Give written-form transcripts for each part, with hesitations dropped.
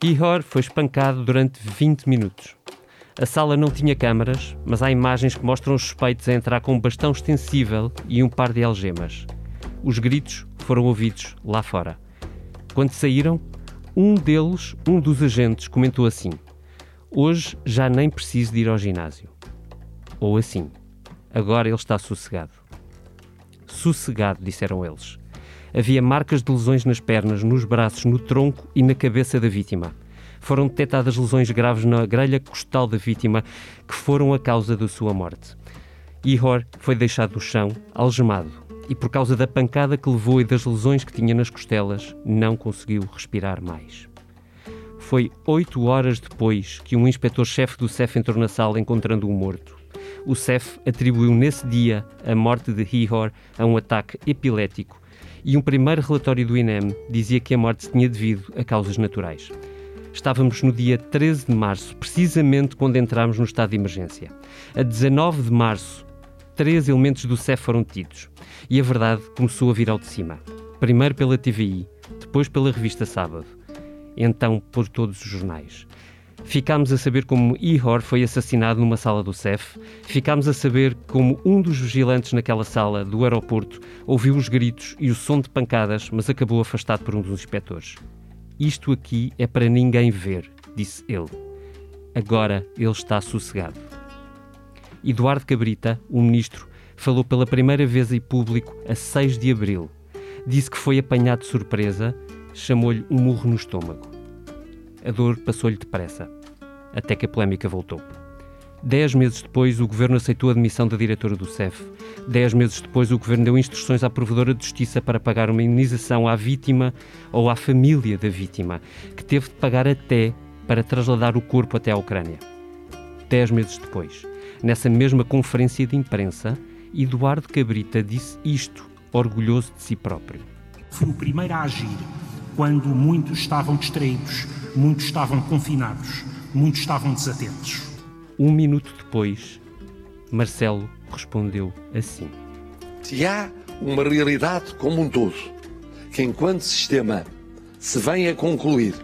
Ihor foi espancado durante 20 minutos. A sala não tinha câmaras, mas há imagens que mostram os suspeitos a entrar com um bastão extensível e um par de algemas. Os gritos foram ouvidos lá fora. Quando saíram, um dos agentes, comentou assim: "Hoje já nem preciso de ir ao ginásio." Ou assim: "Agora ele está sossegado." Sossegado, disseram eles. Havia marcas de lesões nas pernas, nos braços, no tronco e na cabeça da vítima. Foram detectadas lesões graves na grelha costal da vítima, que foram a causa da sua morte. Ihor foi deixado no chão, algemado, e por causa da pancada que levou e das lesões que tinha nas costelas, não conseguiu respirar mais. Foi 8 horas depois que um inspetor-chefe do CEF entrou na sala encontrando-o morto. O CEF atribuiu nesse dia a morte de Ihor a um ataque epilético, e um primeiro relatório do INEM dizia que a morte se tinha devido a causas naturais. Estávamos no dia 13 de março, precisamente quando entramos no estado de emergência. A 19 de março, 3 elementos do CEF foram detidos. E a verdade começou a vir ao de cima. Primeiro pela TVI, depois pela revista Sábado. Então por todos os jornais. Ficámos a saber como Ihor foi assassinado numa sala do CEF. Ficámos a saber como um dos vigilantes naquela sala do aeroporto ouviu os gritos e o som de pancadas, mas acabou afastado por um dos inspectores. "Isto aqui é para ninguém ver", disse ele. Agora ele está sossegado. Eduardo Cabrita, o ministro, falou pela primeira vez em público a 6 de abril. Disse que foi apanhado de surpresa, chamou-lhe um murro no estômago. A dor passou-lhe depressa, até que a polémica voltou. 10 meses depois, o Governo aceitou a demissão da diretora do CEF. 10 meses depois, o Governo deu instruções à Provedora de Justiça para pagar uma indenização à vítima ou à família da vítima, que teve de pagar até para trasladar o corpo até à Ucrânia. 10 meses depois, nessa mesma conferência de imprensa, Eduardo Cabrita disse isto, orgulhoso de si próprio: "Fui o primeiro a agir quando muitos estavam distraídos, muitos estavam confinados, muitos estavam desatentos." 1 minuto depois, Marcelo respondeu assim: "Se há uma realidade como um todo, que enquanto sistema se vem a concluir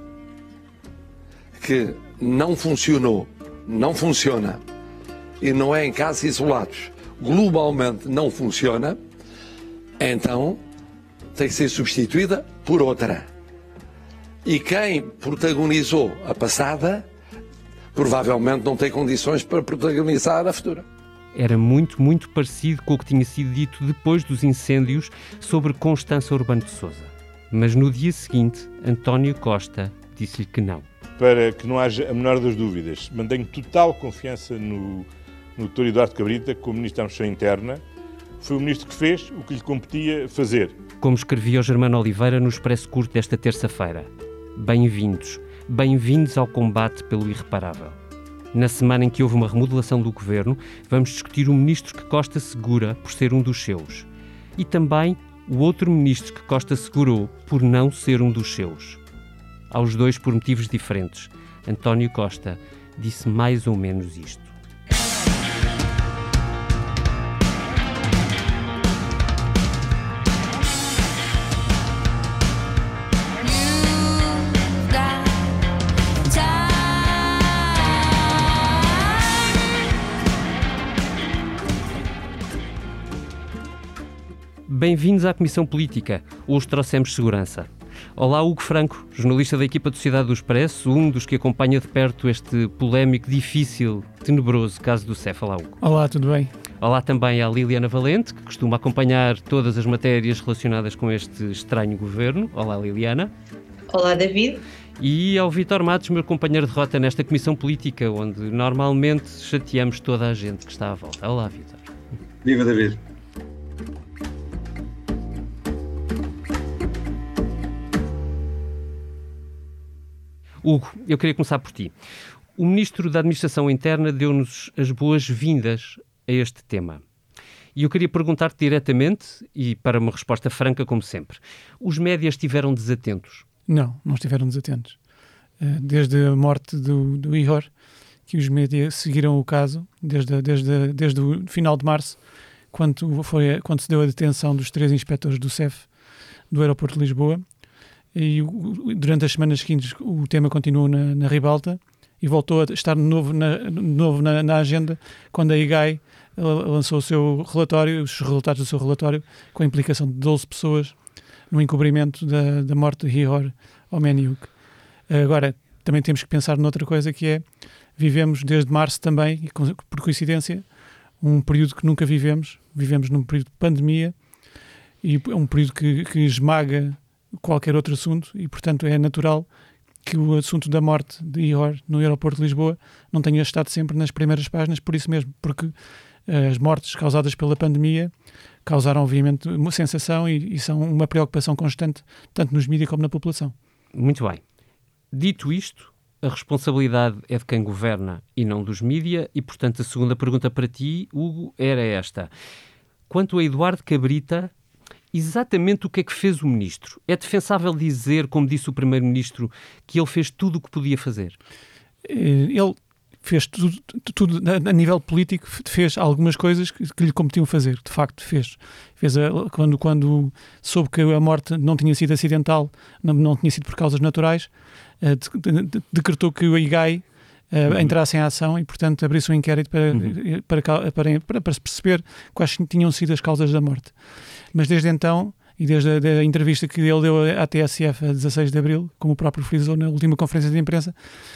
que não funcionou, não funciona, e não é em casos isolados, globalmente não funciona, então tem que ser substituída por outra. E quem protagonizou a passada, provavelmente não tem condições para protagonizar a futura." Era muito, muito parecido com o que tinha sido dito depois dos incêndios sobre Constança Urbano de Sousa. Mas no dia seguinte, António Costa disse-lhe que não. Para que não haja a menor das dúvidas, mantenho total confiança no Dr. Eduardo Cabrita como Ministro da Administração Interna. Foi o Ministro que fez o que lhe competia fazer. Como escrevia o Germano Oliveira no Expresso Curto desta terça-feira: "Bem-vindos, bem-vindos ao combate pelo irreparável." Na semana em que houve uma remodelação do Governo, vamos discutir o Ministro que Costa segura por ser um dos seus. E também o outro Ministro que Costa segurou por não ser um dos seus. Aos dois por motivos diferentes. António Costa disse mais ou menos isto: Bem-vindos à Comissão Política. Hoje trouxemos segurança. Olá, Hugo Franco, jornalista da equipa do Sociedade do Expresso, um dos que acompanha de perto este polémico, difícil, tenebroso caso do CEF. Olá, Hugo. Olá, tudo bem? Olá também à Liliana Valente, que costuma acompanhar todas as matérias relacionadas com este estranho governo. Olá, Liliana. Olá, David. E ao Vítor Matos, meu companheiro de rota nesta Comissão Política, onde normalmente chateamos toda a gente que está à volta. Olá, Vítor. Viva, David. Hugo, eu queria começar por ti. O Ministro da Administração Interna deu-nos as boas-vindas a este tema. E eu queria perguntar-te diretamente, e para uma resposta franca, como sempre: os médias estiveram desatentos? Não estiveram desatentos. Desde a morte do Ihor, que os médias seguiram o caso, desde o final de março, quando se deu a detenção dos 3 inspectores do CEF do aeroporto de Lisboa, e durante as semanas seguintes o tema continuou na ribalta e voltou a estar de novo na agenda quando a IGAI lançou o seu relatório, os resultados do seu relatório, com a implicação de 12 pessoas no encobrimento da morte de Ihor Omeniuk. Agora, também temos que pensar noutra coisa, que é, vivemos desde março também, e por coincidência, um período que nunca vivemos num período de pandemia, e é um período que esmaga qualquer outro assunto, e portanto é natural que o assunto da morte de Ihor no aeroporto de Lisboa não tenha estado sempre nas primeiras páginas, por isso mesmo, porque as mortes causadas pela pandemia causaram obviamente uma sensação e são uma preocupação constante, tanto nos mídias como na população. Muito bem. Dito isto, a responsabilidade é de quem governa e não dos mídia, e portanto a segunda pergunta para ti, Hugo, era esta. Quanto a Eduardo Cabrita, exatamente o que é que fez o ministro? É defensável dizer, como disse o primeiro-ministro, que ele fez tudo o que podia fazer? Ele fez tudo a nível político, fez algumas coisas que lhe competiam fazer, de facto fez quando soube que a morte não tinha sido acidental, não tinha sido por causas naturais, decretou que o IGAI entrasse em ação e, portanto, abrisse um inquérito para se perceber quais tinham sido as causas da morte. Mas desde então, e desde a entrevista que ele deu à TSF a 16 de abril, como o próprio frisou na última conferência de imprensa,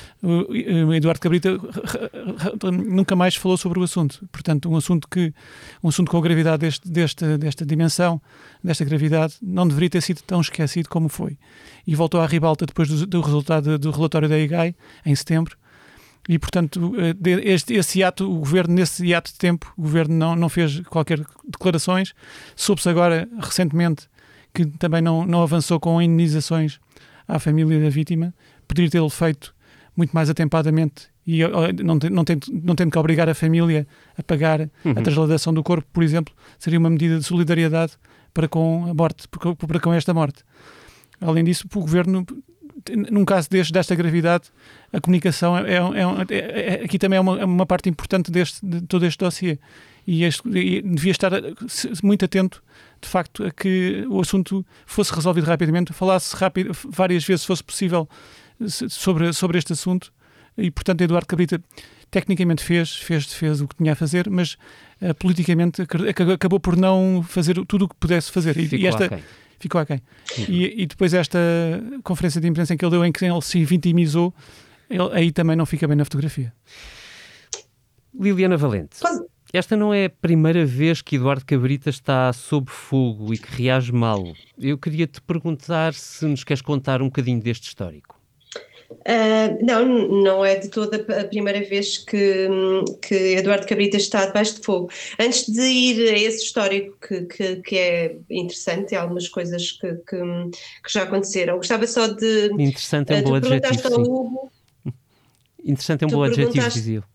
o Eduardo Cabrita nunca mais falou sobre o assunto. Portanto, um assunto com a gravidade desta dimensão, desta gravidade, não deveria ter sido tão esquecido como foi. E voltou à ribalta depois do resultado do relatório da IGAI, em setembro. E, portanto, esse ato, o Governo, nesse ato de tempo, o Governo não fez qualquer declarações. Soube-se agora, recentemente, que também não avançou com indenizações à família da vítima. Poderia tê-lo feito muito mais atempadamente e não tendo que obrigar a família a pagar a transladação do corpo, por exemplo, seria uma medida de solidariedade para com a morte, para com esta morte. Além disso, o Governo, num caso desta gravidade, a comunicação aqui também é uma parte importante de todo este dossiê. E devia estar muito atento, de facto, a que o assunto fosse resolvido rapidamente, falasse várias vezes, se fosse possível, sobre este assunto. E, portanto, Eduardo Cabrita tecnicamente fez o que tinha a fazer, mas politicamente acabou por não fazer tudo o que pudesse fazer. Ficou aquém. E depois esta conferência de imprensa em que ele deu, em que ele se vitimizou, aí também não fica bem na fotografia. Liliana Valente, esta não é a primeira vez que Eduardo Cabrita está sob fogo e que reage mal. Eu queria te perguntar se nos queres contar um bocadinho deste histórico. Não é de toda a primeira vez que Eduardo Cabrita está debaixo de fogo. Antes de ir a esse histórico que é interessante, tem algumas coisas que já aconteceram. Gostava só de... Interessante é um bom adjetivo, sim. Hugo, interessante é um bom adjetivo, dizia.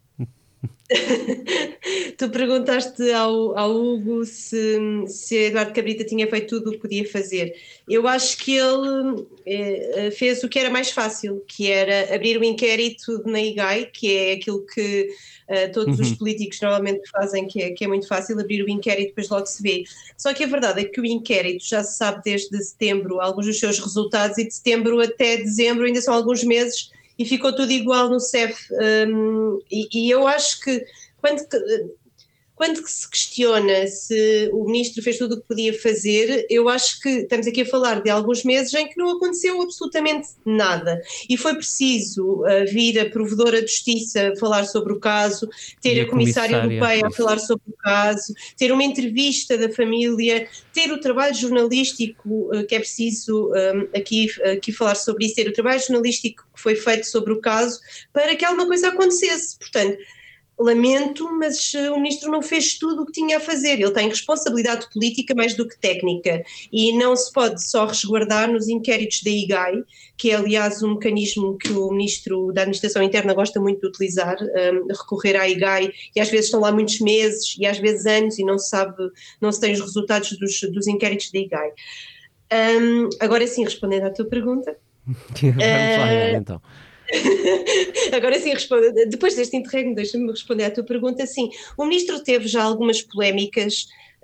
Tu perguntaste ao Hugo se Eduardo Cabrita tinha feito tudo o que podia fazer. Eu acho que ele fez o que era mais fácil, que era abrir o inquérito na IGAI, que é aquilo que todos os políticos normalmente fazem, que é muito fácil, abrir o inquérito e depois logo se vê. Só que a verdade é que o inquérito já se sabe desde setembro alguns dos seus resultados, e de setembro até dezembro ainda são alguns meses, e ficou tudo igual no CEF. E eu acho que quando se questiona se o ministro fez tudo o que podia fazer, eu acho que estamos aqui a falar de alguns meses em que não aconteceu absolutamente nada. E foi preciso vir a Provedora de Justiça falar sobre o caso, ter a Comissária Europeia a falar sobre o caso, ter uma entrevista da família, ter o trabalho jornalístico, que é preciso aqui falar sobre isso, ter o trabalho jornalístico que foi feito sobre o caso para que alguma coisa acontecesse. Portanto, lamento, mas o ministro não fez tudo o que tinha a fazer. Ele tem responsabilidade política mais do que técnica e não se pode só resguardar nos inquéritos da IGAI, que é aliás um mecanismo que o ministro da Administração Interna gosta muito de utilizar, recorrer à IGAI, e às vezes estão lá muitos meses e às vezes anos e não se tem os resultados dos inquéritos da IGAI. Agora sim, respondendo à tua pergunta. Vamos lá, então. Agora sim, depois deste interregno, deixa-me responder à tua pergunta. Sim, o ministro teve já algumas polémicas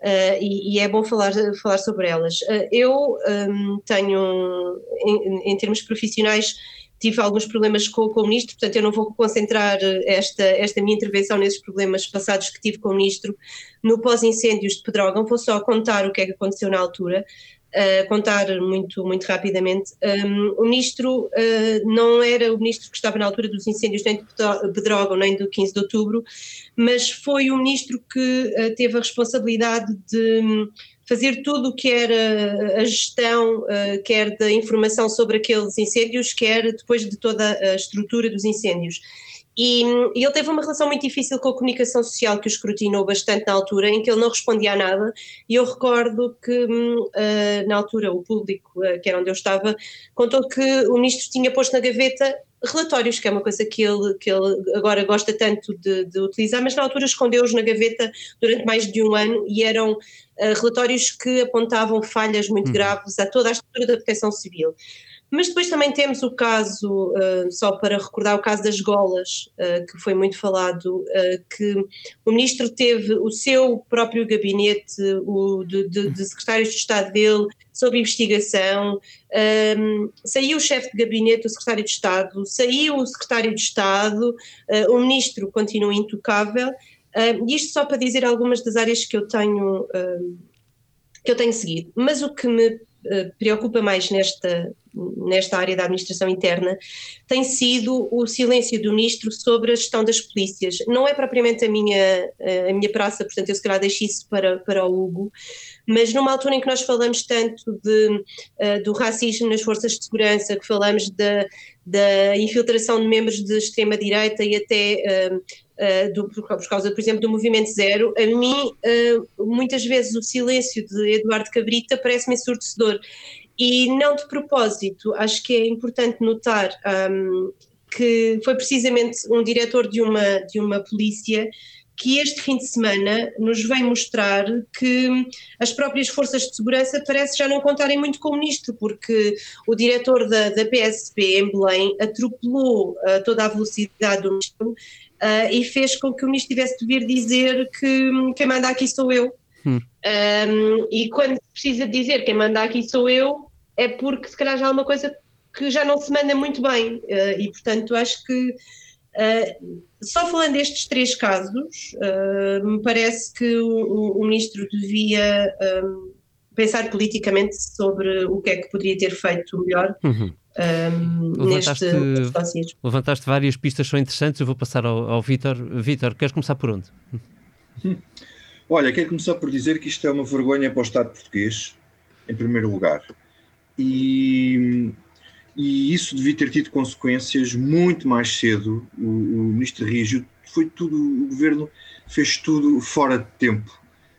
e é bom falar sobre elas. Eu tenho, em termos profissionais, tive alguns problemas com o ministro, portanto eu não vou concentrar esta minha intervenção nesses problemas passados que tive com o ministro no pós-incêndios de Pedrógão, vou só contar o que é que aconteceu na altura, contar muito, muito rapidamente. O ministro não era o ministro que estava na altura dos incêndios nem de Pedrógão nem do 15 de outubro, mas foi o ministro que teve a responsabilidade de fazer tudo o que era a gestão, quer da informação sobre aqueles incêndios, quer depois de toda a estrutura dos incêndios. E ele teve uma relação muito difícil com a comunicação social, que o escrutinou bastante na altura, em que ele não respondia a nada, e eu recordo que na altura o público, que era onde eu estava, contou que o ministro tinha posto na gaveta relatórios, que é uma coisa que ele agora gosta tanto de utilizar, mas na altura escondeu-os na gaveta durante mais de um ano, e eram relatórios que apontavam falhas muito graves a toda a estrutura da proteção civil. Mas depois também temos o caso, só para recordar o caso das golas, que foi muito falado, que o ministro teve o seu próprio gabinete, de secretários de Estado dele, sob investigação, saiu o chefe de gabinete, o secretário de Estado, saiu o secretário de Estado, o ministro continua intocável, isto só para dizer algumas das áreas que eu tenho seguido. Mas o que me preocupa mais nesta área da administração interna tem sido o silêncio do ministro sobre a gestão das polícias. Não é propriamente a minha praça, portanto eu se calhar deixo isso para o Hugo, mas numa altura em que nós falamos tanto do racismo nas forças de segurança, que falamos da infiltração de membros de extrema-direita e até por causa, por exemplo, do Movimento Zero, a mim muitas vezes o silêncio de Eduardo Cabrita parece-me ensurdecedor. E não de propósito, acho que é importante notar que foi precisamente um diretor de uma polícia que este fim de semana nos veio mostrar que as próprias forças de segurança parece já não contarem muito com o ministro, porque o diretor da PSP em Belém atropelou toda a velocidade do ministro e fez com que o ministro tivesse de vir dizer que quem manda aqui sou eu. E quando precisa dizer quem manda aqui sou eu, é porque se calhar já há uma coisa que já não se manda muito bem, e portanto acho que só falando destes três casos, me parece que o ministro devia pensar politicamente sobre o que é que poderia ter feito melhor. Nestes dossiês. Levantaste várias pistas, são interessantes. Eu vou passar ao Vítor. Vítor, queres começar por onde? Olha, quero começar por dizer que isto é uma vergonha para o Estado português, em primeiro lugar, e isso devia ter tido consequências muito mais cedo. O ministro reagiu, foi tudo, o governo fez tudo fora de tempo.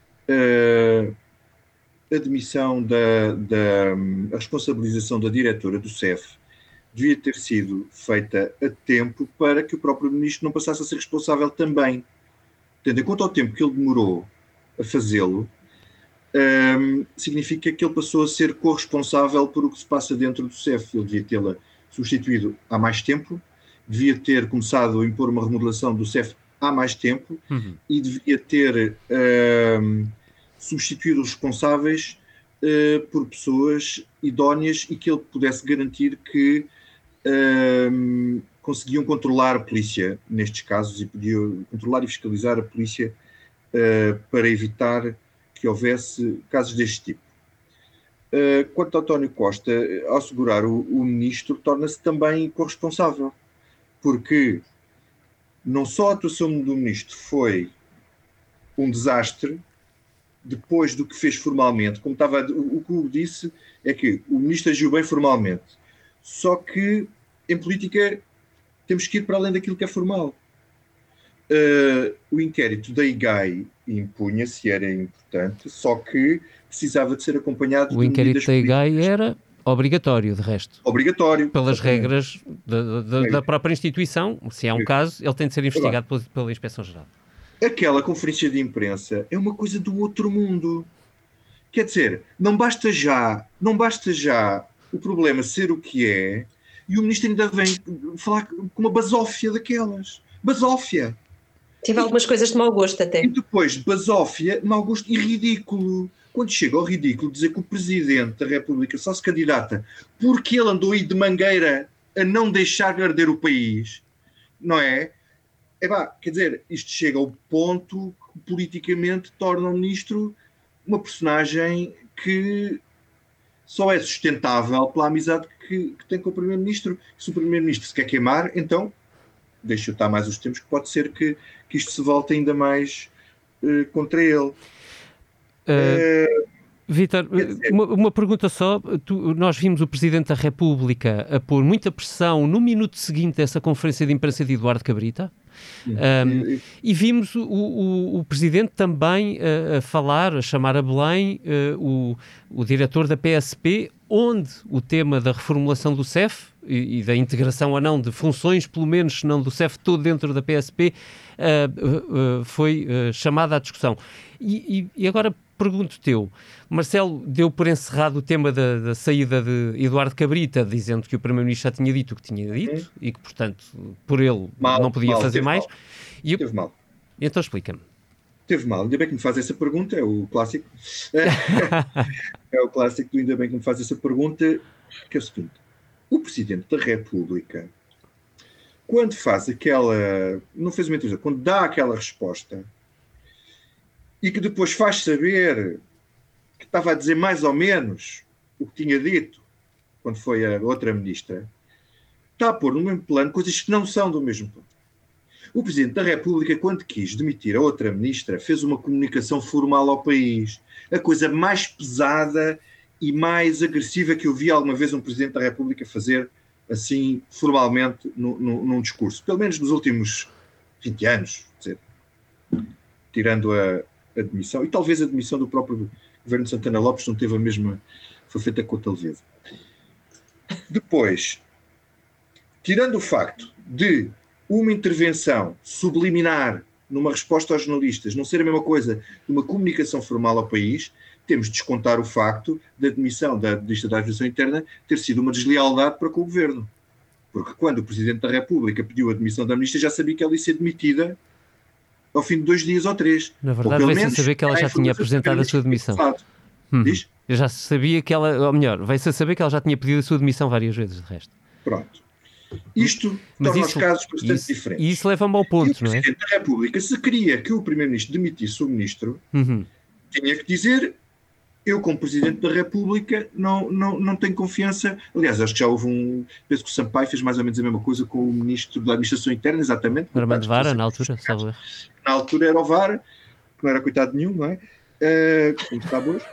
A demissão a responsabilização da diretora do CEF devia ter sido feita a tempo para que o próprio ministro não passasse a ser responsável também. Tendo em conta o tempo que ele demorou a fazê-lo, significa que ele passou a ser corresponsável por o que se passa dentro do CEF. Ele devia tê-la substituído há mais tempo, devia ter começado a impor uma remodelação do CEF há mais tempo e devia ter substituído os responsáveis por pessoas idóneas e que ele pudesse garantir que conseguiam controlar a polícia nestes casos e podiam controlar e fiscalizar a polícia para evitar que houvesse casos deste tipo. Quanto a António Costa, ao segurar o ministro, torna-se também corresponsável, porque não só a atuação do ministro foi um desastre, depois do que fez formalmente, como o que o disse é que o ministro agiu bem formalmente, só que em política temos que ir para além daquilo que é formal. O inquérito da IGAI impunha-se, era importante, só que precisava de ser acompanhado de medidas políticas. O inquérito da IGAI era obrigatório, de resto. Obrigatório. Pelas regras da própria instituição, se há um caso, ele tem de ser investigado pela Inspeção-Geral. Aquela conferência de imprensa é uma coisa do outro mundo. Quer dizer, não basta já o problema ser o que é e o ministro ainda vem falar com uma basófia daquelas. Basófia. Tive algumas coisas de mau gosto até. E depois, basófia, mau gosto e ridículo. Quando chega ao ridículo dizer que o Presidente da República só se candidata porque ele andou aí de mangueira a não deixar arder o país, não é? Quer dizer, isto chega ao ponto que politicamente torna o Ministro uma personagem que só é sustentável pela amizade que tem com o Primeiro-Ministro. Se o Primeiro-Ministro se quer queimar, então deixa estar mais os tempos, que pode ser que isto se volte ainda mais contra ele. Vítor, uma pergunta só. Nós vimos o Presidente da República a pôr muita pressão no minuto seguinte dessa conferência de imprensa de Eduardo Cabrita. E vimos o Presidente também a falar, a chamar a Belém o diretor da PSP, onde o tema da reformulação do CEF e da integração ou não de funções, pelo menos, se não do CEF todo dentro da PSP, foi chamada à discussão. E agora pergunto-te, Marcelo deu por encerrado o tema da saída de Eduardo Cabrita, dizendo que o Primeiro-Ministro já tinha dito o que tinha dito e que, portanto, por ele não podia fazer mais. Teve mal. Então explica-me. Teve mal. Ainda bem que me faz essa pergunta, é o clássico. É o clássico do ainda bem que me faz essa pergunta, que é o seguinte. O Presidente da República, quando faz aquela... Não fez uma entrevista. Quando dá aquela resposta e que depois faz saber que estava a dizer mais ou menos o que tinha dito quando foi a outra ministra, está a pôr no mesmo plano coisas que não são do mesmo plano. O Presidente da República, quando quis demitir a outra ministra, fez uma comunicação formal ao país. A coisa mais pesada e mais agressiva que eu vi alguma vez um Presidente da República fazer assim, formalmente, num discurso. Pelo menos nos últimos 20 anos, quer dizer, tirando a demissão, e talvez a demissão do próprio governo de Santana Lopes não teve a mesma, foi feita com a leveza. Depois, tirando o facto de uma intervenção subliminar numa resposta aos jornalistas não ser a mesma coisa de uma comunicação formal ao país, temos de descontar o facto da demissão da Ministra da Administração Interna ter sido uma deslealdade para com o Governo. Porque quando o Presidente da República pediu a demissão da Ministra, já sabia que ela ia ser demitida ao fim de 2 dias ou 3. Na verdade, veio-se a saber que ela já tinha apresentado a sua demissão. Diz? Eu já sabia que ela, ou melhor, veio-se a saber que ela já tinha pedido a sua demissão várias vezes, de resto. Pronto. Isto torna os casos bastante diferentes. E isso leva-me ao ponto, não é? O Presidente da República, se queria que o Primeiro-Ministro demitisse o Ministro, tinha que dizer: eu, como Presidente da República, não tenho confiança. Aliás, acho que já houve penso que o Sampaio fez mais ou menos a mesma coisa com o Ministro da Administração Interna, exatamente. Armando Vara, na altura, salve. Na altura era o Vara, que não era coitado nenhum, não é? Como está hoje.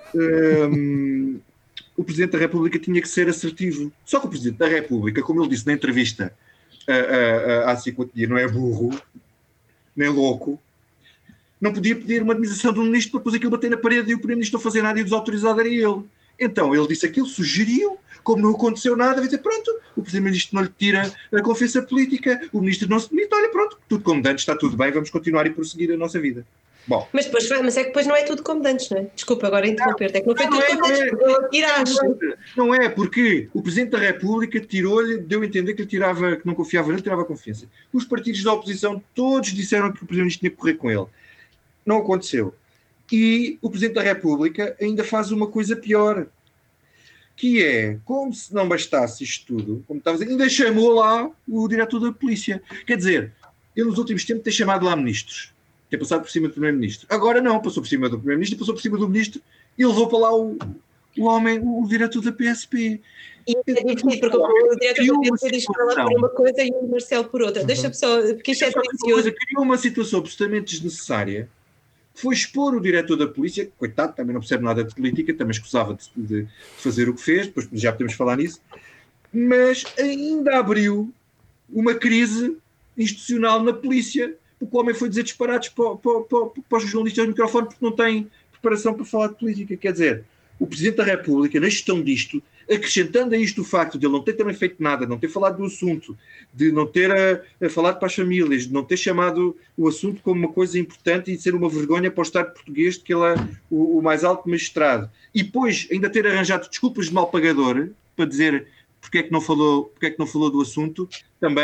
O Presidente da República tinha que ser assertivo. Só que o Presidente da República, como ele disse na entrevista há 50 dias, não é burro, nem louco, não podia pedir uma demissão de um ministro para depois aquilo bater na parede e o Primeiro-Ministro não fazer nada e o desautorizado era ele. Então ele disse aquilo, sugeriu, como não aconteceu nada, vai dizer: pronto, o Primeiro-Ministro não lhe tira a confiança política, o Ministro não se demite, olha, pronto, tudo como dantes, está tudo bem, vamos continuar e prosseguir a nossa vida. Bom. Mas é que depois não é tudo como dantes, não é? Desculpa agora interromper-te, é que não foi tudo como dantes. Não é, porque o Presidente da República tirou-lhe, deu a entender que ele tirava, que não confiava nele, tirava a confiança. Os partidos da oposição todos disseram que o Primeiro-Ministro tinha que correr com ele. Não aconteceu. E o Presidente da República ainda faz uma coisa pior, que é, como se não bastasse isto tudo, como estava a dizer, ainda chamou lá o diretor da polícia. Quer dizer, ele nos últimos tempos tem chamado lá ministros, tem passado por cima do Primeiro-Ministro. Agora não, passou por cima do Primeiro-Ministro, passou por cima do Ministro e levou para lá o homem, o diretor da PSP. E é difícil, porque o diretor da PSP diz para lá por uma coisa e o Marcelo por outra. Deixa-me só, porque isto é delicioso. Criou uma situação absolutamente desnecessária. Foi expor o diretor da polícia, coitado, também não percebe nada de política, também escusava de fazer o que fez, depois já podemos falar nisso, mas ainda abriu uma crise institucional na polícia, porque o homem foi dizer disparados para os jornalistas do microfone porque não tem preparação para falar de política. Quer dizer, o Presidente da República, na gestão disto, acrescentando a isto o facto de ele não ter também feito nada, não ter falado do assunto, de não ter falado para as famílias, de não ter chamado o assunto como uma coisa importante e de ser uma vergonha para o Estado português de que ele é o mais alto magistrado. E depois ainda ter arranjado desculpas de mal pagador para dizer porque é que não falou do assunto, também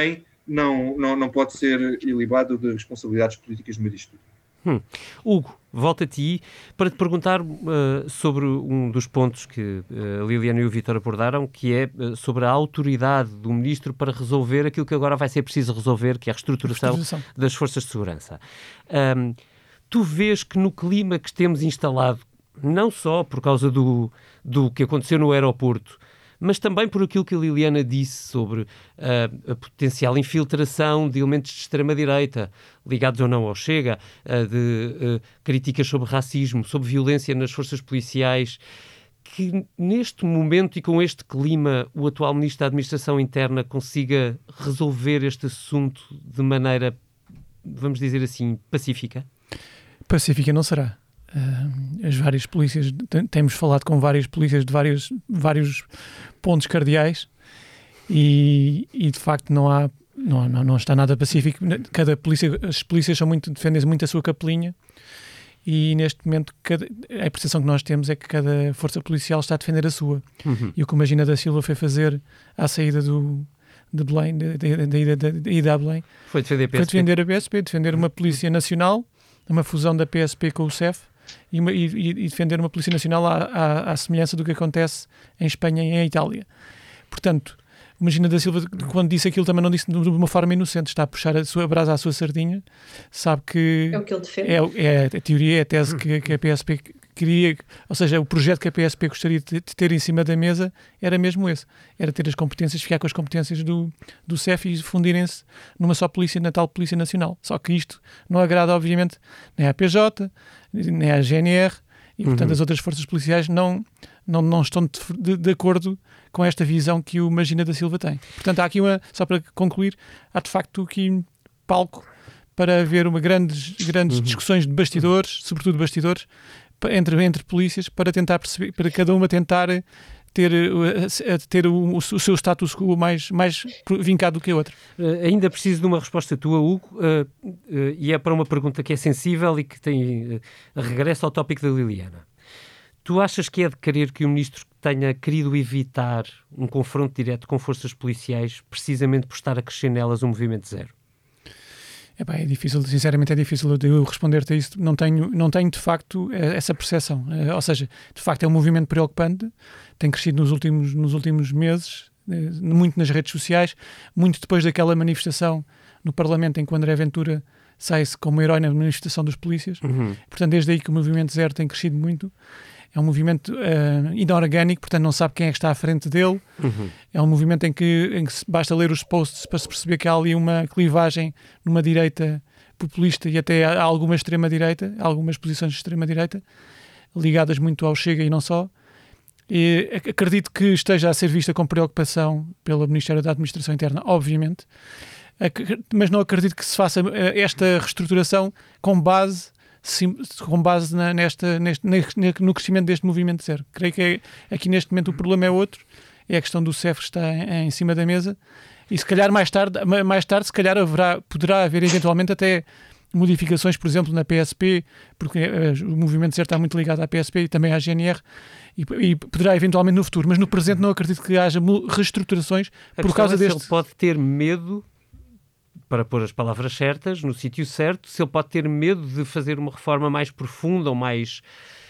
não pode ser ilibado de responsabilidades políticas no meio disto tudo. Hugo, volto a ti para te perguntar sobre um dos pontos que a Liliana e o Vítor abordaram, que é sobre a autoridade do Ministro para resolver aquilo que agora vai ser preciso resolver, que é a reestruturação das forças de segurança. Tu vês que no clima que temos instalado, não só por causa do que aconteceu no aeroporto, mas também por aquilo que a Liliana disse sobre a potencial infiltração de elementos de extrema-direita, ligados ou não ao Chega, de críticas sobre racismo, sobre violência nas forças policiais, que neste momento e com este clima o atual Ministro da Administração Interna consiga resolver este assunto de maneira, vamos dizer assim, pacífica? Pacífica não será. As várias polícias, temos falado com várias polícias de vários pontos cardeais e de facto não está nada pacífico. Cada polícia, as polícias defendem muito a sua capelinha e neste momento a percepção que nós temos é que cada força policial está a defender a sua. E o que o Magina da Silva foi fazer à saída de Belém, da ida a Belém, foi defender a PSP, defender uma polícia nacional, uma fusão da PSP com o CEF, e defender uma Polícia Nacional à semelhança do que acontece em Espanha e em Itália. Portanto, o Magina da Silva, quando disse aquilo, também não disse de uma forma inocente, está a puxar a sua brasa à sua sardinha, sabe que é o que ele defende. É a teoria, é a tese que a PSP queria, ou seja, o projeto que a PSP gostaria de ter em cima da mesa era mesmo esse, era ter as competências, ficar com as competências do CEF e fundirem-se numa só polícia, na tal Polícia Nacional. Só que isto não agrada, obviamente, nem à PJ, nem à GNR, e portanto as outras forças policiais não estão de acordo com esta visão que o Magina da Silva tem. Portanto, há aqui só para concluir, há de facto aqui palco para haver grandes discussões de bastidores, sobretudo bastidores, entre polícias, para tentar perceber, para cada uma tentar ter o seu status quo mais vincado do que a outra. Ainda preciso de uma resposta tua, Hugo, e é para uma pergunta que é sensível e que tem regresso ao tópico da Liliana. Tu achas que é de querer que o Ministro tenha querido evitar um confronto direto com forças policiais precisamente por estar a crescer nelas um movimento zero? É difícil, sinceramente é difícil eu responder-te a isso. Não tenho de facto essa percepção. Ou seja, de facto é um movimento preocupante, tem crescido nos últimos meses, muito nas redes sociais, muito depois daquela manifestação no Parlamento em que o André Ventura sai-se como herói na manifestação dos polícias. Portanto, desde aí que o movimento zero tem crescido muito. É um movimento inorgânico, portanto não sabe quem é que está à frente dele. É um movimento em que basta ler os posts para se perceber que há ali uma clivagem numa direita populista e até há alguma extrema-direita, algumas posições de extrema-direita, ligadas muito ao Chega e não só. E acredito que esteja a ser vista com preocupação pelo Ministério da Administração Interna, obviamente, mas não acredito que se faça esta reestruturação com base no crescimento deste movimento zero. Creio que aqui neste momento o problema é outro, é a questão do CEF que está em cima da mesa e se calhar mais tarde se calhar poderá haver eventualmente até modificações, por exemplo, na PSP, porque o movimento zero está muito ligado à PSP e também à GNR e poderá eventualmente no futuro, mas no presente não acredito que haja reestruturações por causa deste... Ele pode ter medo, para pôr as palavras certas, no sítio certo, se ele pode ter medo de fazer uma reforma mais profunda ou mais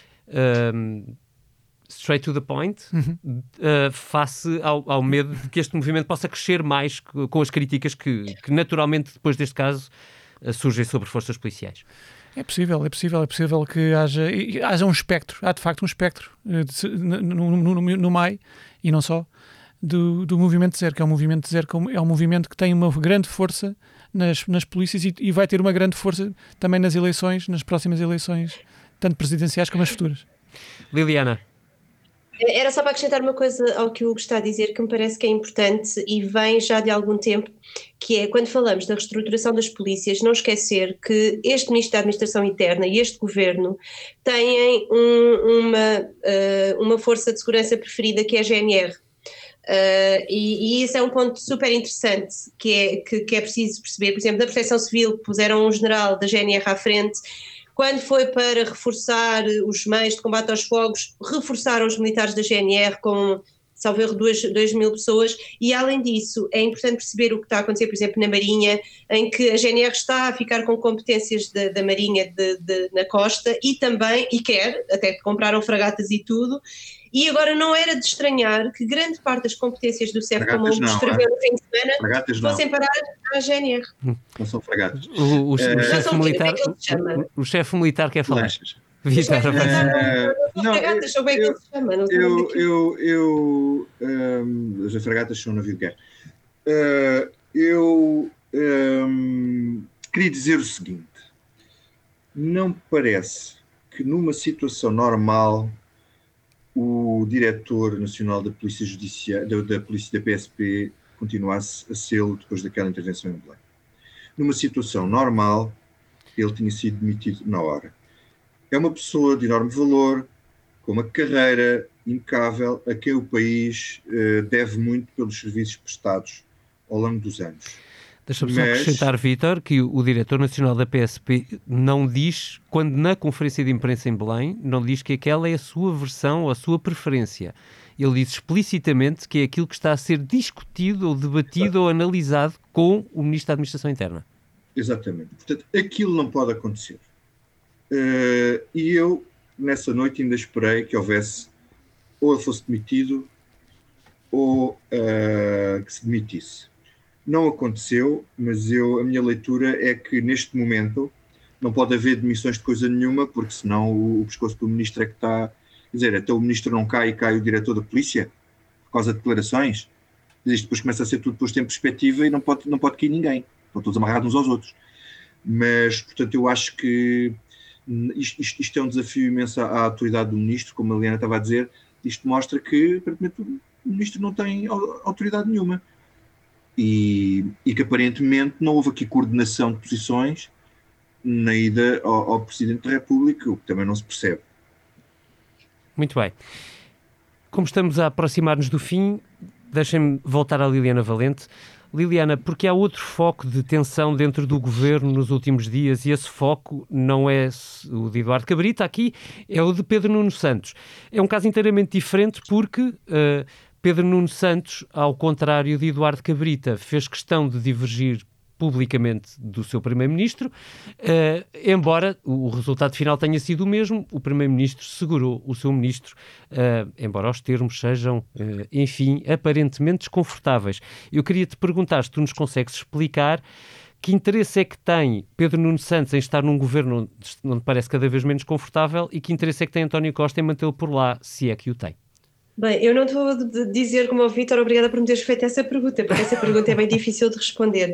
straight to the point, face ao medo de que este movimento possa crescer mais com as críticas que naturalmente, depois deste caso, surgem sobre forças policiais. É possível que haja um espectro, há de facto um espectro no MAI, e não só, do movimento zero, que é um movimento zero, é um movimento que tem uma grande força nas polícias e vai ter uma grande força também nas eleições, nas próximas eleições, tanto presidenciais como as futuras. Liliana. Era só para acrescentar uma coisa ao que o Hugo está a dizer, que me parece que é importante e vem já de algum tempo, que é, quando falamos da reestruturação das polícias, não esquecer que este Ministro da Administração Interna e este Governo têm uma força de segurança preferida, que é a GNR. E isso é um ponto super interessante que é preciso perceber. Por exemplo, na Proteção Civil puseram um general da GNR à frente. Quando foi para reforçar os meios de combate aos fogos, reforçaram os militares da GNR com salvo erro, 2.000 pessoas, e além disso é importante perceber o que está a acontecer, por exemplo, na Marinha, em que a GNR está a ficar com competências da Marinha na costa e também, e quer, até que compraram fragatas e tudo, e agora não era de estranhar que grande parte das competências do CEF, como o escreveu no fim de semana, fossem parar à GNR. Não são fragatas. O chefe militar quer falar. Vitor, fragatas são bem que se chama. As fragatas são navio de guerra. Eu queria dizer o seguinte: não me parece que numa situação normal o diretor nacional da Polícia Judiciária, da PSP, continuasse a sê-lo depois daquela intervenção em Belém. Numa situação normal, ele tinha sido demitido na hora. É uma pessoa de enorme valor, com uma carreira impecável, a quem o país deve muito pelos serviços prestados ao longo dos anos. Deixa-me só acrescentar, Vítor, que o diretor nacional da PSP não diz, quando na conferência de imprensa em Belém, não diz que aquela é a sua versão ou a sua preferência. Ele diz explicitamente que é aquilo que está a ser discutido ou debatido ou analisado com o Ministro da Administração Interna. Exatamente. Portanto, aquilo não pode acontecer. E eu, nessa noite, ainda esperei que houvesse, ou ele fosse demitido, ou que se demitisse. Não aconteceu, mas a minha leitura é que, neste momento, não pode haver demissões de coisa nenhuma, porque senão o pescoço do ministro é que está... Quer dizer, até o ministro não cai e cai o diretor da polícia, por causa de declarações. Isto depois começa a ser tudo posto em perspectiva e não pode cair ninguém. Estão todos amarrados uns aos outros. Mas, portanto, eu acho que isto é um desafio imenso à autoridade do ministro, como a Liliana estava a dizer. Isto mostra que, aparentemente, o ministro não tem autoridade nenhuma. E que aparentemente não houve aqui coordenação de posições na ida ao Presidente da República, o que também não se percebe. Muito bem. Como estamos a aproximar-nos do fim, deixem-me voltar à Liliana Valente. Liliana, porque há outro foco de tensão dentro do governo nos últimos dias, e esse foco não é o de Eduardo Cabrita aqui, é o de Pedro Nuno Santos. É um caso inteiramente diferente porque... Pedro Nuno Santos, ao contrário de Eduardo Cabrita, fez questão de divergir publicamente do seu Primeiro-Ministro, embora o resultado final tenha sido o mesmo, o Primeiro-Ministro segurou o seu Ministro, embora os termos sejam, enfim, aparentemente desconfortáveis. Eu queria te perguntar se tu nos consegues explicar que interesse é que tem Pedro Nuno Santos em estar num governo onde parece cada vez menos confortável e que interesse é que tem António Costa em mantê-lo por lá, se é que o tem. Bem, eu não te vou dizer como o Vítor, obrigada por me teres feito essa pergunta, porque essa pergunta é bem difícil de responder,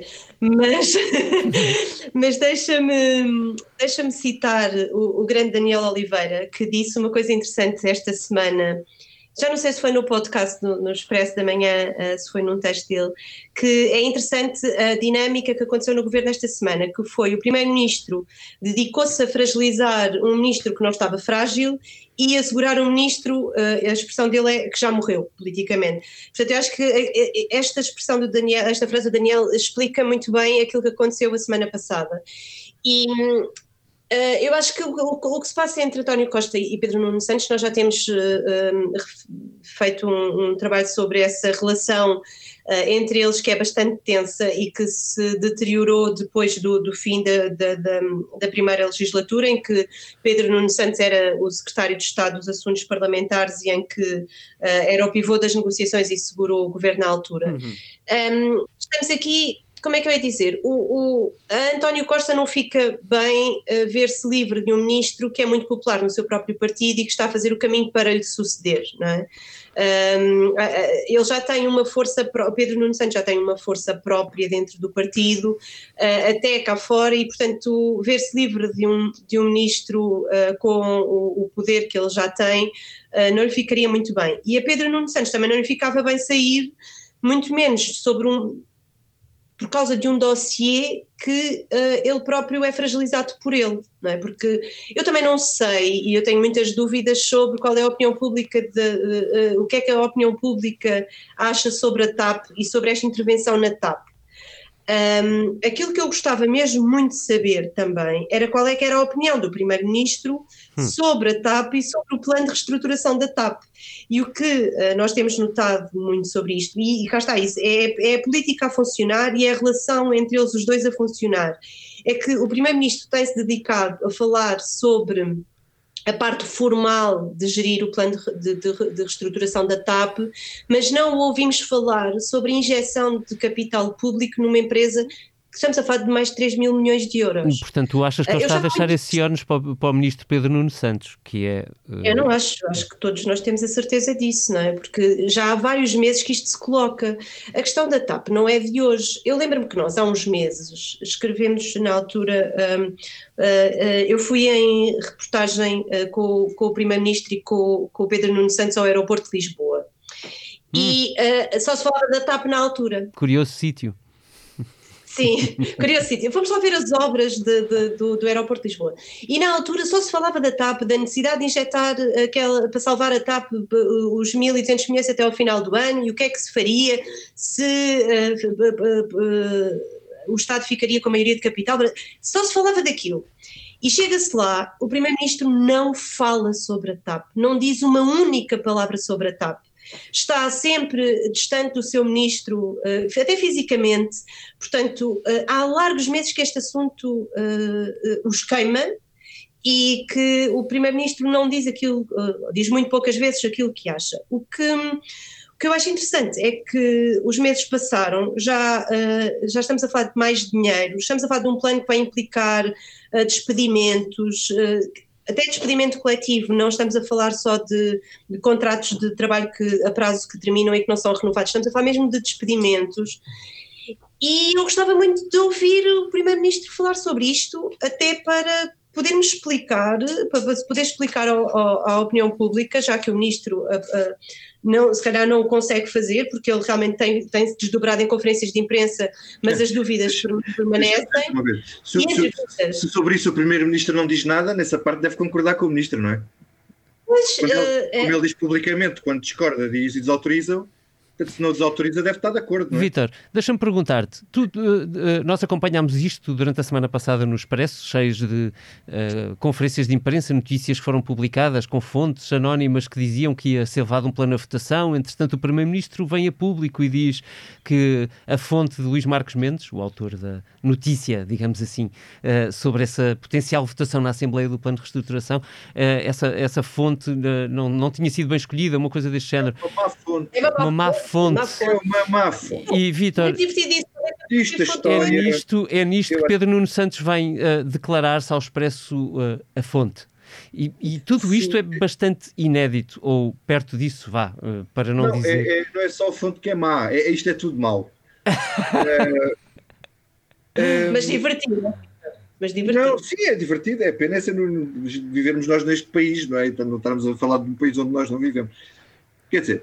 mas deixa-me citar o grande Daniel Oliveira, que disse uma coisa interessante esta semana, já não sei se foi no podcast, no Expresso da Manhã, se foi num texto dele, que é interessante a dinâmica que aconteceu no governo esta semana, que foi o Primeiro-Ministro dedicou-se a fragilizar um ministro que não estava frágil e assegurar um ministro, a expressão dele é que já morreu politicamente. Portanto, eu acho que esta expressão do Daniel, esta frase do Daniel explica muito bem aquilo que aconteceu a semana passada. E eu acho que o que se passa entre António Costa e Pedro Nuno Santos, nós já temos feito um trabalho sobre essa relação entre eles que é bastante tensa e que se deteriorou depois do fim da primeira legislatura, em que Pedro Nuno Santos era o secretário de Estado dos Assuntos Parlamentares e em que era o pivô das negociações e segurou o governo na altura. Estamos aqui, como é que eu ia dizer, António Costa não fica bem ver-se livre de um ministro que é muito popular no seu próprio partido e que está a fazer o caminho para lhe suceder, não é? Ele já tem uma força, Pedro Nuno Santos já tem uma força própria dentro do partido, até cá fora, e portanto ver-se livre de um ministro com o poder que ele já tem não lhe ficaria muito bem. E a Pedro Nuno Santos também não lhe ficava bem sair, muito menos por causa de um dossiê que ele próprio é fragilizado por ele, não é? Porque eu também não sei, e eu tenho muitas dúvidas sobre qual é a opinião pública, o que é que a opinião pública acha sobre a TAP e sobre esta intervenção na TAP. Aquilo que eu gostava mesmo muito de saber também era qual é que era a opinião do Primeiro-Ministro sobre a TAP e sobre o plano de reestruturação da TAP. E o que nós temos notado muito sobre isto, e cá está isso, é a política a funcionar e é a relação entre eles os dois a funcionar. É que o Primeiro-Ministro tem-se dedicado a falar sobre a parte formal de gerir o plano de reestruturação da TAP, mas não ouvimos falar sobre a injeção de capital público numa empresa que estamos a falar de mais de 3 mil milhões de euros. Portanto, tu achas que ele está a deixar esse ónus para o ministro Pedro Nuno Santos, que é... Eu não acho que todos nós temos a certeza disso, não é? Porque já há vários meses que isto se coloca. A questão da TAP não é de hoje. Eu lembro-me que nós, há uns meses, escrevemos na altura, eu fui em reportagem com o Primeiro-Ministro e com o Pedro Nuno Santos ao aeroporto de Lisboa. E só se falava da TAP na altura. Curioso sítio. Sim, curioso sítio. Fomos lá ver as obras do aeroporto de Lisboa. E na altura só se falava da TAP, da necessidade de injetar para salvar a TAP os 1.200 milhões até ao final do ano, e o que é que se faria se o Estado ficaria com a maioria de capital. Só se falava daquilo. E chega-se lá, o Primeiro-Ministro não fala sobre a TAP, não diz uma única palavra sobre a TAP. Está sempre distante do seu ministro, até fisicamente, portanto, há largos meses que este assunto os queima e que o Primeiro-Ministro não diz aquilo, diz muito poucas vezes aquilo que acha. O que eu acho interessante é que os meses passaram, já estamos a falar de mais dinheiro, estamos a falar de um plano que vai implicar despedimentos, até despedimento coletivo, não estamos a falar só de contratos de trabalho a prazo que terminam e que não são renovados, estamos a falar mesmo de despedimentos. E eu gostava muito de ouvir o Primeiro-Ministro falar sobre isto, até para podermos explicar, para poder explicar à opinião pública, já que o Ministro se calhar não o consegue fazer, porque ele realmente tem-se desdobrado em conferências de imprensa, mas as dúvidas permanecem. Se sobre isso o Primeiro-Ministro não diz nada, nessa parte deve concordar com o Ministro, não é? Mas, como ele diz publicamente, quando discorda, diz e desautoriza, se não desautoriza deve estar de acordo, não é? Vítor, deixa-me perguntar-te, nós acompanhámos isto durante a semana passada no Expresso, cheios de conferências de imprensa, notícias que foram publicadas com fontes anónimas que diziam que ia ser levado um plano de votação. Entretanto, o Primeiro-Ministro vem a público e diz que a fonte de Luís Marcos Mendes, o autor da notícia, digamos assim, sobre essa potencial votação na Assembleia do plano de reestruturação, essa fonte não tinha sido bem escolhida, uma coisa deste género. Uma má fonte. E, Vítor, é nisto que Pedro Nuno Santos vem declarar-se ao Expresso a fonte. E tudo isto é bastante inédito, ou perto disso, para não dizer... Não é só a fonte que é má, isto é tudo mau. Mas divertido. Não, sim, é divertido, é pena vivermos nós neste país, não é? Então não estarmos a falar de um país onde nós não vivemos. Quer dizer,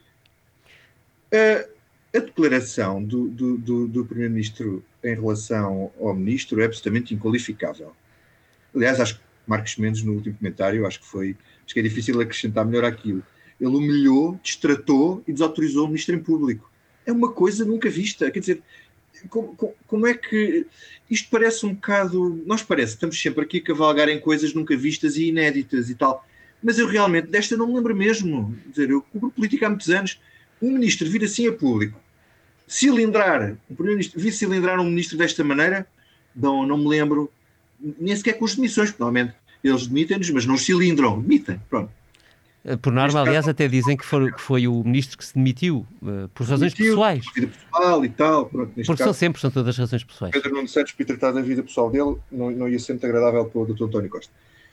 a declaração do Primeiro-Ministro em relação ao Ministro é absolutamente inqualificável. Aliás, acho que Marcos Mendes, no último comentário, acho que é difícil acrescentar melhor aquilo. Ele humilhou, destratou e desautorizou o Ministro em público. É uma coisa nunca vista. Quer dizer, como é que... Isto parece um bocado... estamos sempre aqui a cavalgar em coisas nunca vistas e inéditas e tal. Mas eu realmente, desta não me lembro mesmo. Quer dizer, eu cubro política há muitos anos. Um ministro vir assim a público, um primeiro-ministro vir cilindrar um ministro desta maneira, não me lembro, nem sequer com as demissões, porque normalmente eles demitem-nos, mas não os cilindram, demitem, pronto. Por norma, aliás, até dizem que foi o ministro que se demitiu por razões pessoais. Por vida pessoal e tal. Pronto, porque são todas razões pessoais. Pedro Nuno Santos, para tratar da vida pessoal dele, não ia ser muito agradável para o Dr. António Costa.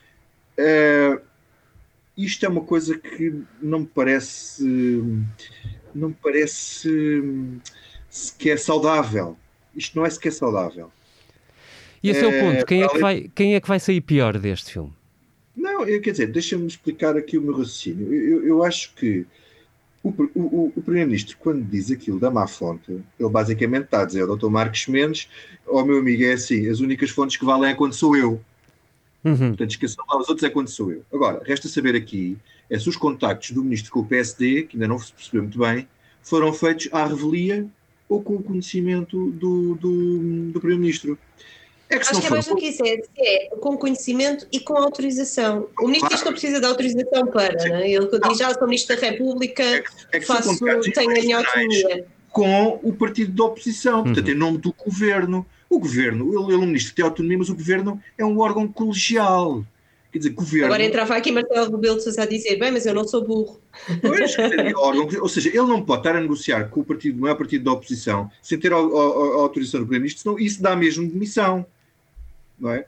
Isto é uma coisa que não me parece sequer saudável. Isto não é sequer saudável. E esse é o ponto. Quem é que vai sair pior deste filme? Não, quer dizer, deixa-me explicar aqui o meu raciocínio. Eu acho que o Primeiro-Ministro, quando diz aquilo da má fonte, ele basicamente está a dizer ao Dr. Marcos Mendes, meu amigo, é assim, as únicas fontes que valem é quando sou eu. Portanto, esqueçam lá, os outros é quando sou eu. Agora, resta saber aqui é se os contactos do Ministro com o PSD, que ainda não se percebeu muito bem, foram feitos à revelia ou com o conhecimento do Primeiro-Ministro. Acho que é mais do que isso, é com conhecimento e com autorização. O Ministro diz que não precisa de autorização para, não é? Ele diz, já sou Ministro da República, tenho a minha autonomia. Com o partido da oposição, portanto, em nome do Governo. O Governo, ele é um Ministro que tem autonomia, mas o Governo é um órgão colegial. Quer dizer, Governo... Agora entrava aqui Marcelo Rebelo de Sousa a dizer, bem, mas eu não sou burro. Pois, ou seja, ele não pode estar a negociar com o maior partido da oposição sem ter a autorização do Primeiro-Ministro, senão isso dá mesmo demissão. Não é?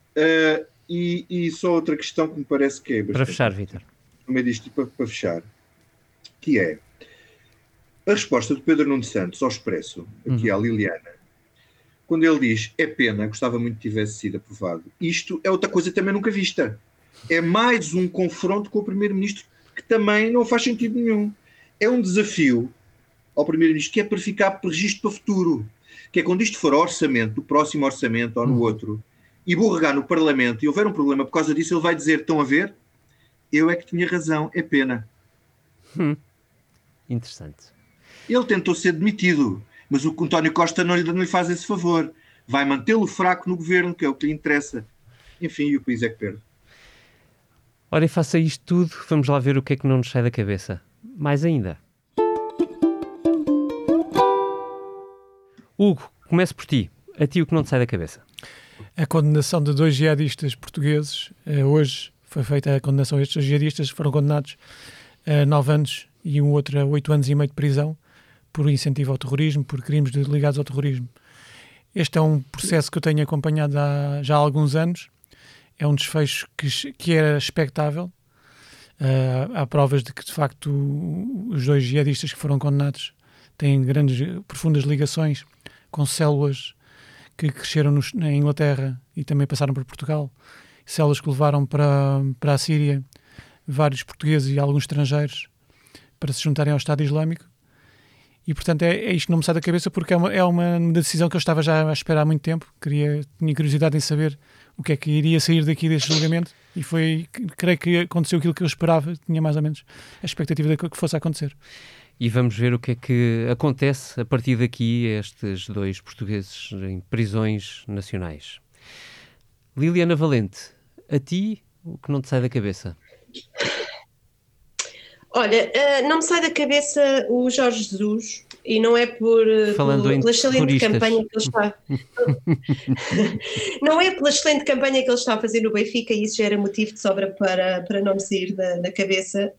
E só outra questão que me parece que é bastante... Para fechar, Vítor. No meio disto, para fechar, que é a resposta do Pedro Nuno Santos ao Expresso, aqui à Liliana, quando ele diz, é pena, gostava muito que tivesse sido aprovado. Isto é outra coisa também nunca vista. É mais um confronto com o Primeiro-Ministro que também não faz sentido nenhum. É um desafio ao Primeiro-Ministro que é para ficar por registro para o futuro. Que é quando isto for ao orçamento, do próximo orçamento ou no outro, e borregar no Parlamento e houver um problema por causa disso, ele vai dizer, estão a ver? Eu é que tinha razão, é pena. Interessante. Ele tentou ser demitido, mas o António Costa não lhe faz esse favor. Vai mantê-lo fraco no governo, que é o que lhe interessa. Enfim, e o país é que perde. Ora, e faça isto tudo, vamos lá ver o que é que não nos sai da cabeça. Mais ainda. Hugo, começo por ti. A ti o que não te sai da cabeça? A condenação de 2 jihadistas portugueses. Hoje foi feita a condenação. Estes jihadistas foram condenados a 9 anos e um outro a 8 anos e meio de prisão por incentivo ao terrorismo, por crimes ligados ao terrorismo. Este é um processo que eu tenho acompanhado já há alguns anos. É um desfecho que era expectável. Há provas de que, de facto, os 2 jihadistas que foram condenados têm profundas ligações com células que cresceram na Inglaterra e também passaram por Portugal. Células que levaram para a Síria vários portugueses e alguns estrangeiros para se juntarem ao Estado Islâmico. E, portanto, é isto que não me sai da cabeça, porque é uma decisão que eu estava já a esperar há muito tempo. Tinha curiosidade em saber o que é que iria sair daqui deste julgamento e creio que aconteceu aquilo que eu esperava, tinha mais ou menos a expectativa de que fosse acontecer. E vamos ver o que é que acontece a partir daqui a estes 2 portugueses em prisões nacionais. Liliana Valente, a ti o que não te sai da cabeça? Olha, não me sai da cabeça o Jorge Jesus, e não é pela excelente campanha que ele está não é pela excelente campanha que ele está a fazer no Benfica, e isso já era motivo de sobra para não me sair da cabeça,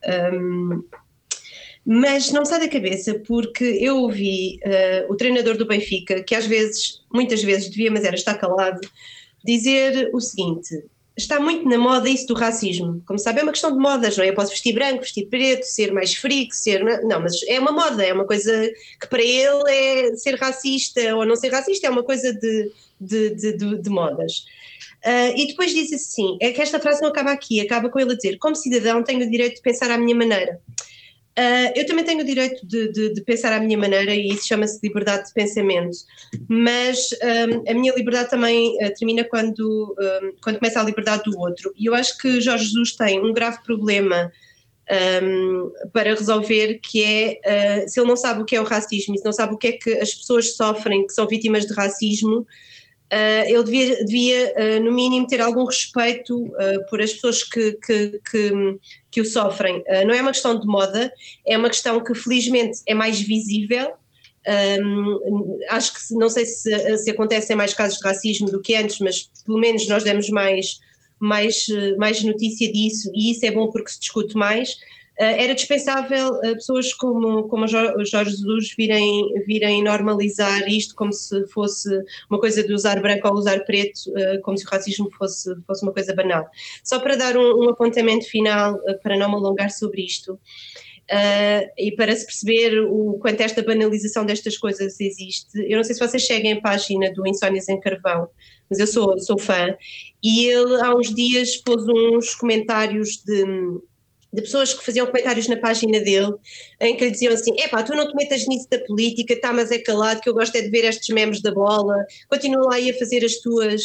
mas não me sai da cabeça porque eu ouvi o treinador do Benfica, que muitas vezes devia, mas estar calado, dizer o seguinte: está muito na moda isso do racismo. Como sabe, é uma questão de modas, não é? Eu posso vestir branco, vestir preto, ser mais freak, não, mas é uma moda, é uma coisa que para ele é ser racista ou não ser racista, é uma coisa de modas. E depois diz assim, é que esta frase não acaba aqui, acaba com ele a dizer, como cidadão tenho o direito de pensar à minha maneira. Eu também tenho o direito de pensar à minha maneira, e isso chama-se liberdade de pensamento, mas a minha liberdade também termina quando começa a liberdade do outro, e eu acho que Jorge Jesus tem um grave problema para resolver, que é, se ele não sabe o que é o racismo e se não sabe o que é que as pessoas sofrem que são vítimas de racismo, ele devia no mínimo ter algum respeito por as pessoas que o sofrem. Não é uma questão de moda, é uma questão que felizmente é mais visível. Acho que não sei se acontecem mais casos de racismo do que antes, mas pelo menos nós demos mais notícia disso, e isso é bom porque se discute mais. Era dispensável pessoas como o Jorge Jesus virem normalizar isto como se fosse uma coisa de usar branco ou usar preto, como se o racismo fosse uma coisa banal. Só para dar um apontamento final, para não me alongar sobre isto, e para se perceber o quanto esta banalização destas coisas existe. Eu não sei se vocês seguem a página do Insónias em Carvão, mas eu sou fã, e ele há uns dias pôs uns comentários de pessoas que faziam comentários na página dele, em que lhe diziam assim, tu não te metas nisso da política, mas é calado, que eu gosto é de ver estes memes da bola, continua lá aí a fazer as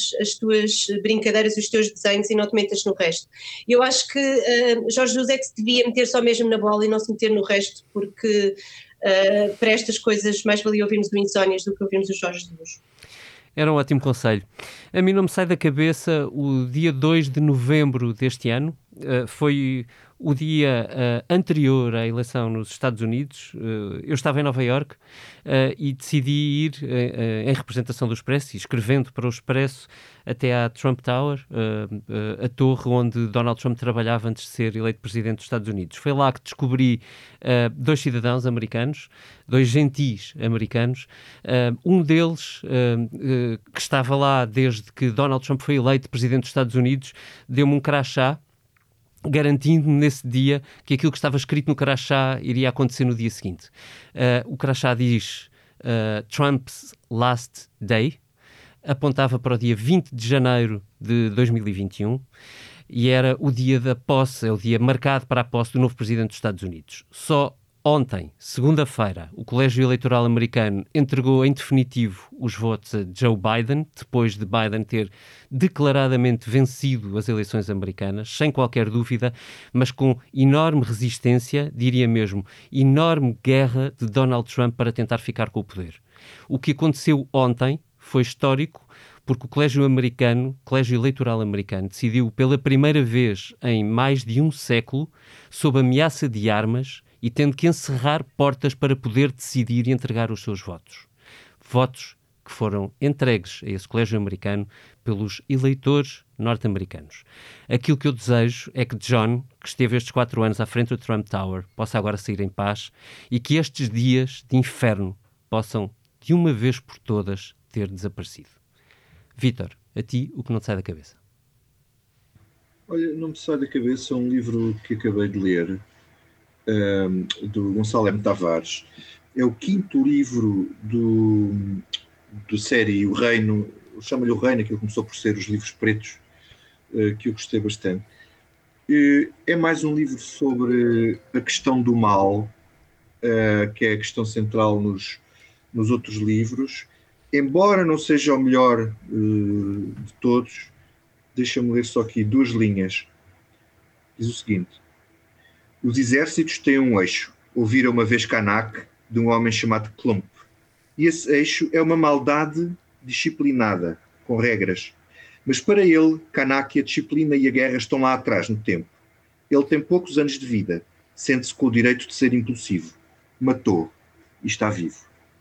tuas brincadeiras, os teus desenhos e não te metas no resto. Eu acho que Jorge Jesus é que se devia meter só mesmo na bola e não se meter no resto, porque para estas coisas mais valia ouvirmos o Insónias do que ouvirmos o Jorge Jesus. Era um ótimo conselho. A mim não me sai da cabeça o dia 2 de novembro deste ano, foi o dia anterior à eleição nos Estados Unidos. Eu estava em Nova Iorque e decidi ir em representação do Expresso, e escrevendo para o Expresso até à Trump Tower, a torre onde Donald Trump trabalhava antes de ser eleito presidente dos Estados Unidos. Foi lá que descobri dois cidadãos americanos, dois gentis americanos, um deles que estava lá desde que Donald Trump foi eleito presidente dos Estados Unidos, deu-me um crachá, garantindo-me nesse dia que aquilo que estava escrito no crachá iria acontecer no dia seguinte. O crachá diz Trump's Last Day, apontava para o dia 20 de janeiro de 2021 e era o dia da posse, é o dia marcado para a posse do novo presidente dos Estados Unidos. Só ontem, segunda-feira, o Colégio Eleitoral americano entregou em definitivo os votos a Joe Biden, depois de Biden ter declaradamente vencido as eleições americanas, sem qualquer dúvida, mas com enorme resistência, diria mesmo, enorme guerra de Donald Trump para tentar ficar com o poder. O que aconteceu ontem foi histórico, porque o Colégio Eleitoral americano, decidiu pela primeira vez em mais de um século, sob ameaça de armas, e tendo que encerrar portas para poder decidir e entregar os seus votos. Votos que foram entregues a esse colégio americano pelos eleitores norte-americanos. Aquilo que eu desejo é que John, que esteve estes 4 anos à frente do Trump Tower, possa agora sair em paz e que estes dias de inferno possam, de uma vez por todas, ter desaparecido. Vítor, a ti, o que não te sai da cabeça? Olha, não me sai da cabeça um livro que acabei de ler, do Gonçalo M. Tavares. É o 5º livro do série O Reino, chama-lhe O Reino, aquilo começou por ser os livros pretos, que eu gostei bastante. É mais um livro sobre a questão do mal, que é a questão central nos outros livros. Embora não seja o melhor de todos, deixa-me ler só aqui 2 linhas. Diz o seguinte: os exércitos têm um eixo, ouvira uma vez Kanak, de um homem chamado Klump. E esse eixo é uma maldade disciplinada, com regras. Mas para ele, Kanak, a disciplina e a guerra estão lá atrás, no tempo. Ele tem poucos anos de vida, sente-se com o direito de ser impulsivo. Matou e está vivo.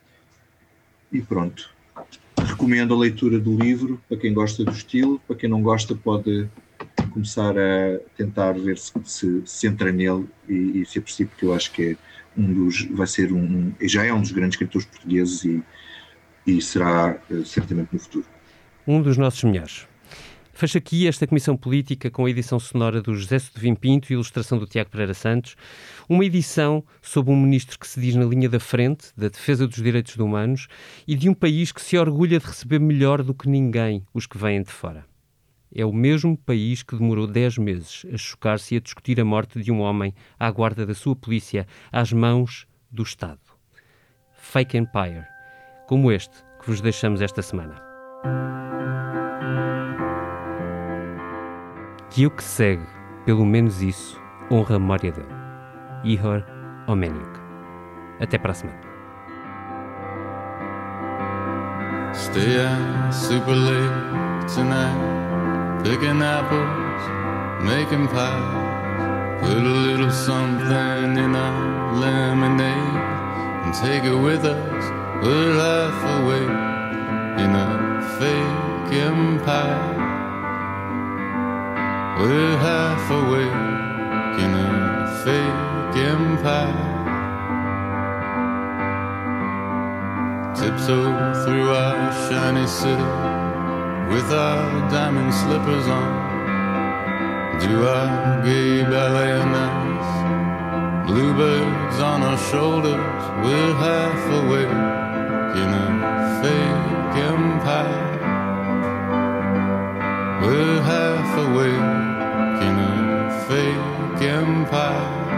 E pronto. Recomendo a leitura do livro, para quem gosta do estilo. Para quem não gosta, pode começar a tentar ver se entra nele e se aprecia, porque eu acho que já é um dos grandes escritores portugueses e será certamente no futuro. Um dos nossos melhores. Fecha aqui esta comissão política com a edição sonora do José Sodovim Pinto e ilustração do Tiago Pereira Santos. Uma edição sobre um ministro que se diz na linha da frente da defesa dos direitos humanos e de um país que se orgulha de receber melhor do que ninguém os que vêm de fora. É o mesmo país que demorou 10 meses a chocar-se e a discutir a morte de um homem à guarda da sua polícia às mãos do Estado. Fake Empire, como este que vos deixamos esta semana. Que o que segue, pelo menos isso, honra a memória dele. Ihor Omeniuk. Até para a semana. Stay out super late tonight, picking apples, making pies. Put a little something in our lemonade and take it with us. We're half awake in a fake empire. We're half awake in a fake empire. Tiptoe through our shiny city with our diamond slippers on. Do our gay ballet nights, bluebirds on our shoulders. We're half awake in a fake empire. We're half awake in a fake empire.